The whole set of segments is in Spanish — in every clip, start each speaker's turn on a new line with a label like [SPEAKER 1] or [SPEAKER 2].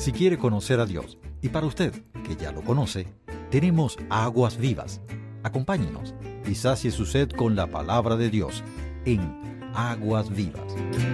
[SPEAKER 1] Si quiere conocer a Dios, y para usted, que ya lo conoce, tenemos aguas vivas. Acompáñenos y sacie su sed con la palabra de Dios en Aguas Vivas.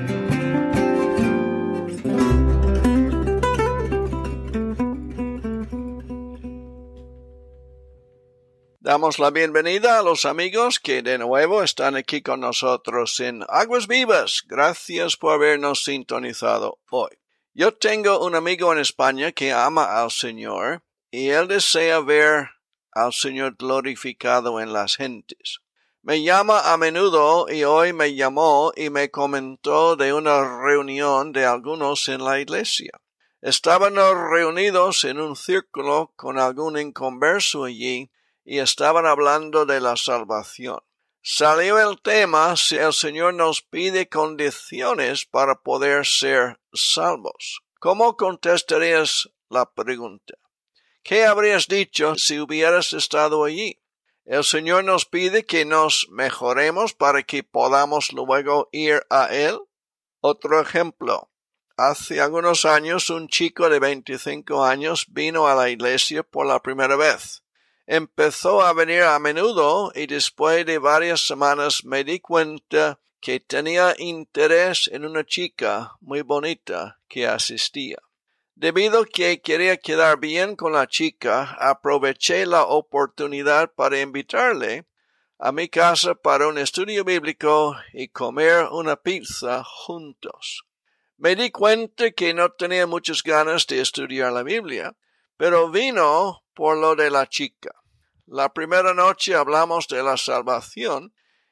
[SPEAKER 2] Damos la bienvenida a los amigos que de nuevo están aquí con nosotros en Aguas Vivas. Gracias por habernos sintonizado hoy. Yo tengo un amigo en España que ama al Señor y él desea ver al Señor glorificado en las gentes. Me llama a menudo y hoy me llamó y me comentó de una reunión de algunos en la iglesia. Estábamos reunidos en un círculo con algún inconverso allí y estaban hablando de la salvación. Salió el tema si el Señor nos pide condiciones para poder ser salvos. ¿Cómo contestarías la pregunta? ¿Qué habrías dicho si hubieras estado allí? El Señor nos pide que nos mejoremos para que podamos luego ir a Él. Otro ejemplo. Hace algunos años un chico de 25 años vino a la iglesia por la primera vez. Empezó a venir a menudo y después de varias semanas me di cuenta que tenía interés en una chica muy bonita que asistía. Debido a que quería quedar bien con la chica, aproveché la oportunidad para invitarle a mi casa para un estudio bíblico y comer una pizza juntos. Me di cuenta que no tenía muchas ganas de estudiar la Biblia, pero vino por lo de la chica. La primera noche hablamos de la salvación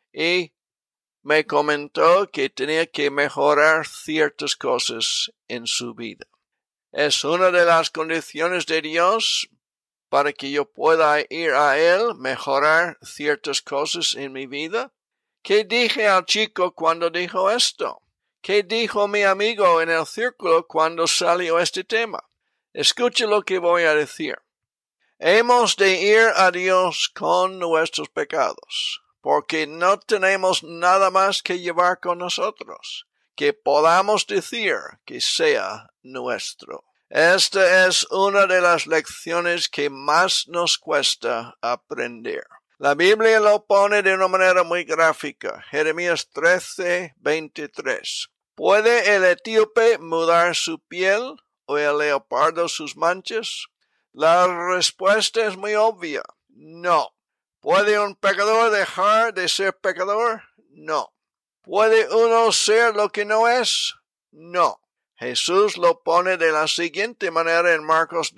[SPEAKER 2] y me comentó que tenía que mejorar ciertas cosas en su vida. Es una de las condiciones de Dios para que yo pueda ir a Él, mejorar ciertas cosas en mi vida. ¿Qué dije al chico cuando dijo esto? ¿Qué dijo mi amigo en el círculo cuando salió este tema? Escuche lo que voy a decir. Hemos de ir a Dios con nuestros pecados, porque no tenemos nada más que llevar con nosotros, que podamos decir que sea nuestro. Esta es una de las lecciones que más nos cuesta aprender. La Biblia lo pone de una manera muy gráfica. Jeremías 13:23. ¿Puede el etíope mudar su piel o el leopardo sus manchas? La respuesta es muy obvia. No. ¿Puede un pecador dejar de ser pecador? No. ¿Puede uno ser lo que no es? No. Jesús lo pone de la siguiente manera en Marcos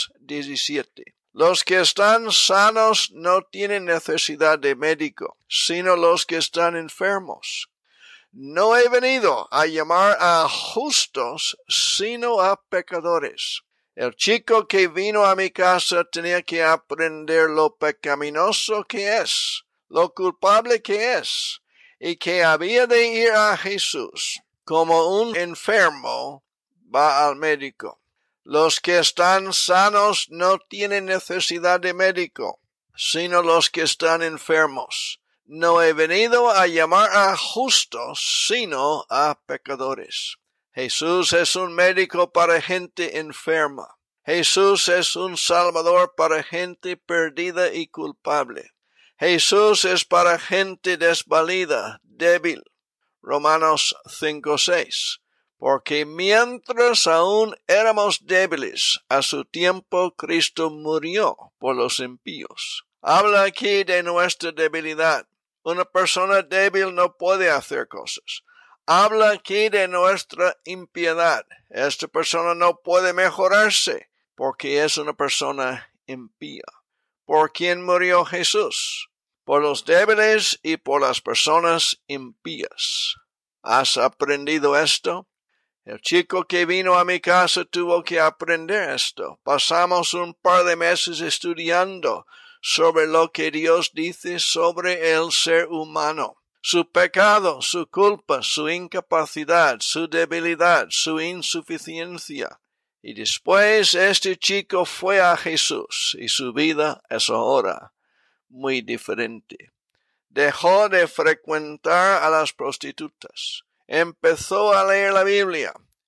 [SPEAKER 2] 2:17. Los que están sanos no tienen necesidad de médico, sino los que están enfermos. No he venido a llamar a justos, sino a pecadores. El chico que vino a mi casa tenía que aprender lo pecaminoso que es, lo culpable que es, y que había de ir a Jesús. Como un enfermo va al médico. Los que están sanos no tienen necesidad de médico, sino los que están enfermos. No he venido a llamar a justos, sino a pecadores. Jesús es un médico para gente enferma. Jesús es un salvador para gente perdida y culpable. Jesús es para gente desvalida, débil. Romanos 5:6. Porque mientras aún éramos débiles, a su tiempo Cristo murió por los impíos. Habla aquí de nuestra debilidad. Una persona débil no puede hacer cosas. Habla aquí de nuestra impiedad. Esta persona no puede mejorarse porque es una persona impía. ¿Por quién murió Jesús? Por los débiles y por las personas impías. ¿Has aprendido esto? El chico que vino a mi casa tuvo que aprender esto. Pasamos un par de meses estudiando sobre lo que Dios dice sobre el ser humano. Su pecado, su culpa, su incapacidad, su debilidad, su insuficiencia. Y después este chico fue a Jesús y su vida es ahora muy diferente. Dejó de frecuentar a las prostitutas. Empezó a leer la Biblia.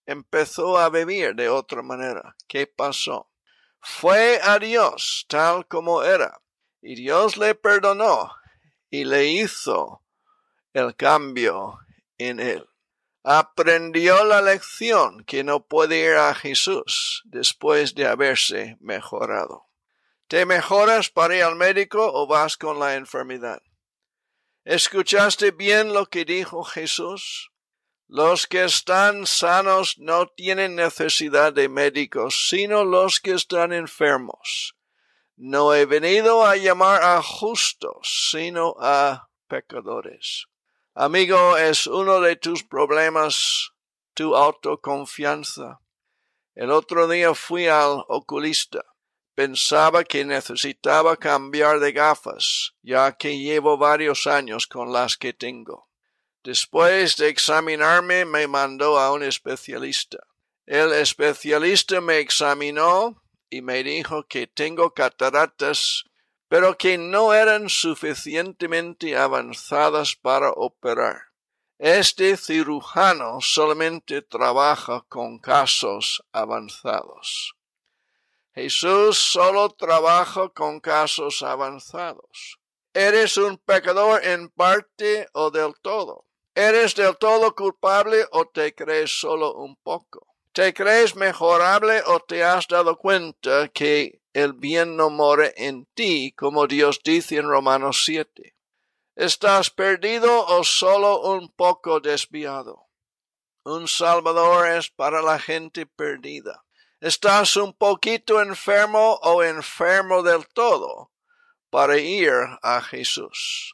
[SPEAKER 2] empezó a vivir de otra manera. ¿Qué pasó? Fue a Dios tal como era, y Dios le perdonó y le hizo el cambio en él. Aprendió la lección que no puede ir a Jesús después de haberse mejorado. ¿Te mejoras para ir al médico o vas con la enfermedad? ¿Escuchaste bien lo que dijo Jesús? Los que están sanos no tienen necesidad de médicos, sino los que están enfermos. No he venido a llamar a justos, sino a pecadores. Amigo, ¿es uno de tus problemas tu autoconfianza? El otro día fui al oculista. Pensaba que necesitaba cambiar de gafas, ya que llevo varios años con las que tengo. Después de examinarme, me mandó a un especialista. El especialista me examinó y me dijo que tengo cataratas, pero que no eran suficientemente avanzadas para operar. Este cirujano solamente trabaja con casos avanzados. Jesús solo trabaja con casos avanzados. ¿Eres un pecador en parte o del todo? ¿Eres del todo culpable o te crees solo un poco? ¿Te crees mejorable o te has dado cuenta que el bien no mora en ti, como Dios dice en Romanos 7? ¿Estás perdido o solo un poco desviado? Un Salvador es para la gente perdida. ¿Estás un poquito enfermo o enfermo del todo para ir a Jesús?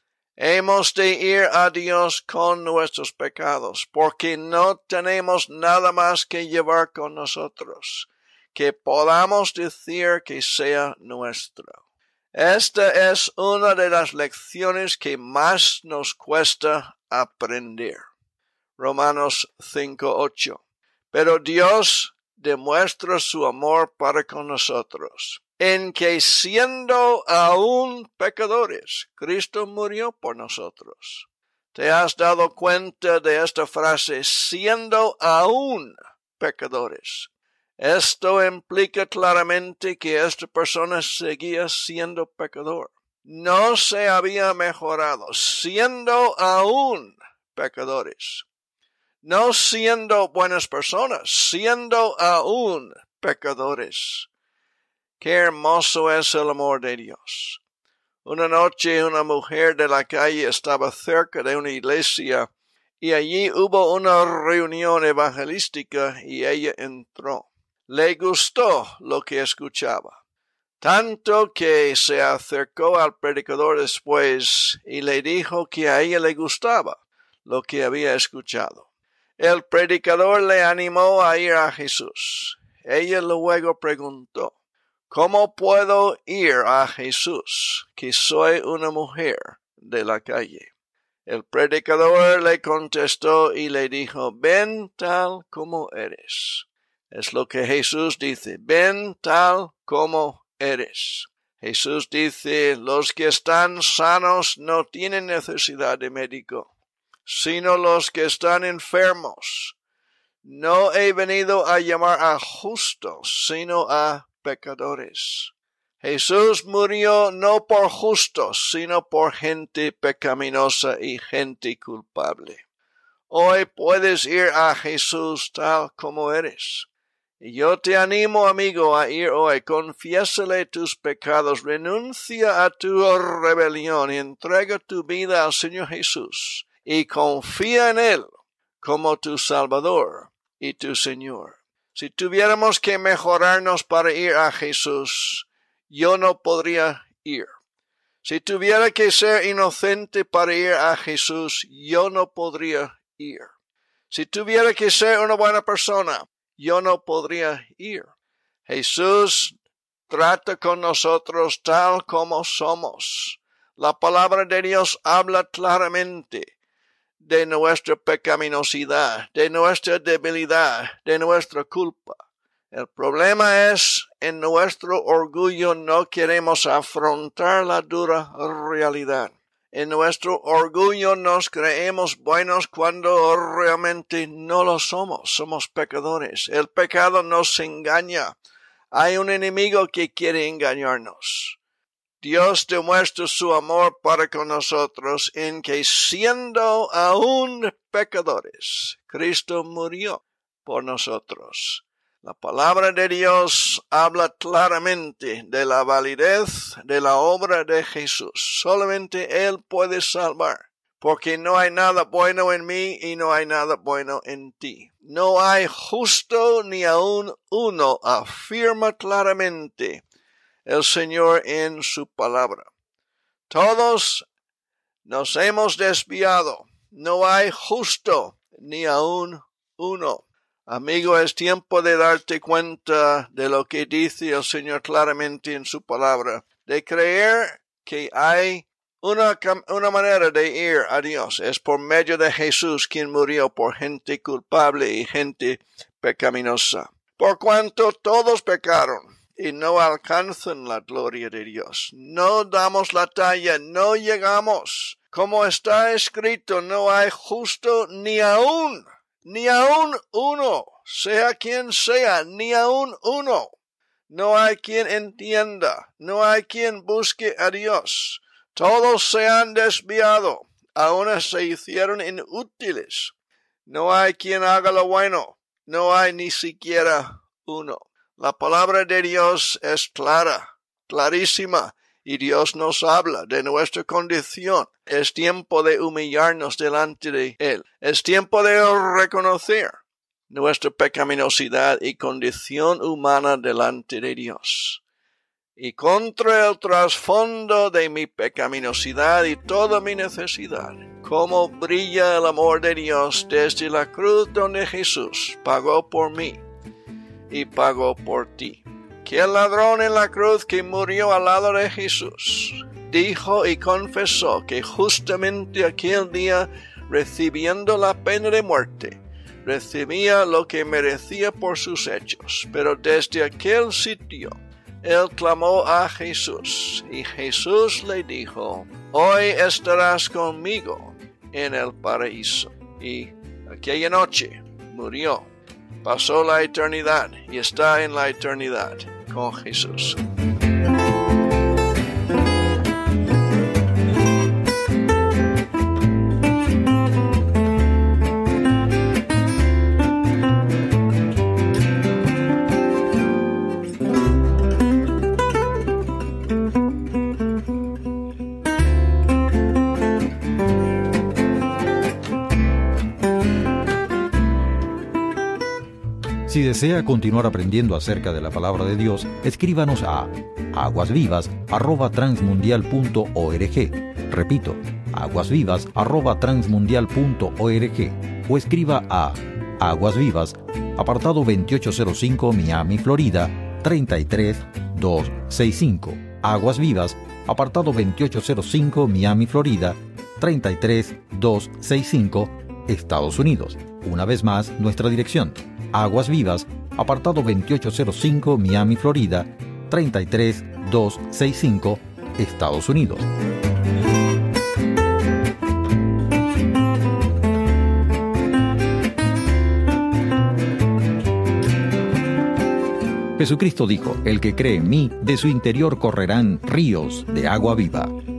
[SPEAKER 2] Hemos de ir a Dios con nuestros pecados, porque no tenemos nada más que llevar con nosotros, que podamos decir que sea nuestro. Esta es una de las lecciones que más nos cuesta aprender. Romanos 5:8. Pero Dios demuestra su amor para con nosotros, en que siendo aún pecadores, Cristo murió por nosotros. ¿Te has dado cuenta de esta frase, siendo aún pecadores? Esto implica claramente que esta persona seguía siendo pecador. No se había mejorado, siendo aún pecadores. No siendo buenas personas, siendo aún pecadores. Qué hermoso es el amor de Dios. Una noche una mujer de la calle estaba cerca de una iglesia y allí hubo una reunión evangelística y ella entró. Le gustó lo que escuchaba, tanto que se acercó al predicador después y le dijo que a ella le gustaba lo que había escuchado. El predicador le animó a ir a Jesús. Ella luego preguntó, ¿cómo puedo ir a Jesús, que soy una mujer de la calle? El predicador le contestó y le dijo, ven tal como eres. Es lo que Jesús dice, ven tal como eres. Jesús dice, los que están sanos no tienen necesidad de médico, sino los que están enfermos. No he venido a llamar a justos, sino a pecadores. Jesús murió no por justos, sino por gente pecaminosa y gente culpable. Hoy puedes ir a Jesús tal como eres. Y yo te animo, amigo, a ir hoy. Confiésale tus pecados, renuncia a tu rebelión y entrega tu vida al Señor Jesús. Y confía en Él como tu Salvador y tu Señor. Si tuviéramos que mejorarnos para ir a Jesús, yo no podría ir. Si tuviera que ser inocente para ir a Jesús, yo no podría ir. Si tuviera que ser una buena persona, yo no podría ir. Jesús trata con nosotros tal como somos. La palabra de Dios habla claramente de nuestra pecaminosidad, de nuestra debilidad, de nuestra culpa. El problema es, en nuestro orgullo no queremos afrontar la dura realidad. En nuestro orgullo nos creemos buenos cuando realmente no lo somos. Somos pecadores. El pecado nos engaña. Hay un enemigo que quiere engañarnos. Dios demuestra su amor para con nosotros en que siendo aún pecadores, Cristo murió por nosotros. La palabra de Dios habla claramente de la validez de la obra de Jesús. Solamente Él puede salvar, porque no hay nada bueno en mí y no hay nada bueno en ti. No hay justo ni aun uno, afirma claramente el Señor en su palabra. Todos nos hemos desviado. No hay justo ni aun uno. Amigo, es tiempo de darte cuenta de lo que dice el Señor claramente en su palabra, de creer que hay una manera de ir a Dios. Es por medio de Jesús quien murió por gente culpable y gente pecaminosa. Por cuanto todos pecaron y no alcanzan la gloria de Dios. No damos la talla, no llegamos. Como está escrito, no hay justo ni aún uno, sea quien sea, ni aún uno. No hay quien entienda, no hay quien busque a Dios. Todos se han desviado, aún se hicieron inútiles. No hay quien haga lo bueno, no hay ni siquiera uno. La palabra de Dios es clara, clarísima, y Dios nos habla de nuestra condición. Es tiempo de humillarnos delante de Él. Es tiempo de reconocer nuestra pecaminosidad y condición humana delante de Dios. Y contra el trasfondo de mi pecaminosidad y toda mi necesidad, cómo brilla el amor de Dios desde la cruz donde Jesús pagó por mí y pagó por ti. Que el ladrón en la cruz que murió al lado de Jesús dijo y confesó que justamente aquel día, recibiendo la pena de muerte, recibía lo que merecía por sus hechos. Pero desde aquel sitio, él clamó a Jesús y Jesús le dijo: hoy estarás conmigo en el paraíso. Y aquella noche murió. Pasó la eternidad y está en la eternidad con Jesús.
[SPEAKER 1] Si desea continuar aprendiendo acerca de la palabra de Dios, escríbanos a aguasvivas@transmundial.org. Repito, aguasvivas@transmundial.org, o escriba a Aguas Vivas, apartado 2805, Miami, Florida 33265. Aguas Vivas, apartado 2805, Miami, Florida 33265, Estados Unidos. Una vez más, nuestra dirección: Aguas Vivas, apartado 2805, Miami, Florida 33265, Estados Unidos. Jesucristo dijo: el que cree en mí, de su interior correrán ríos de agua viva.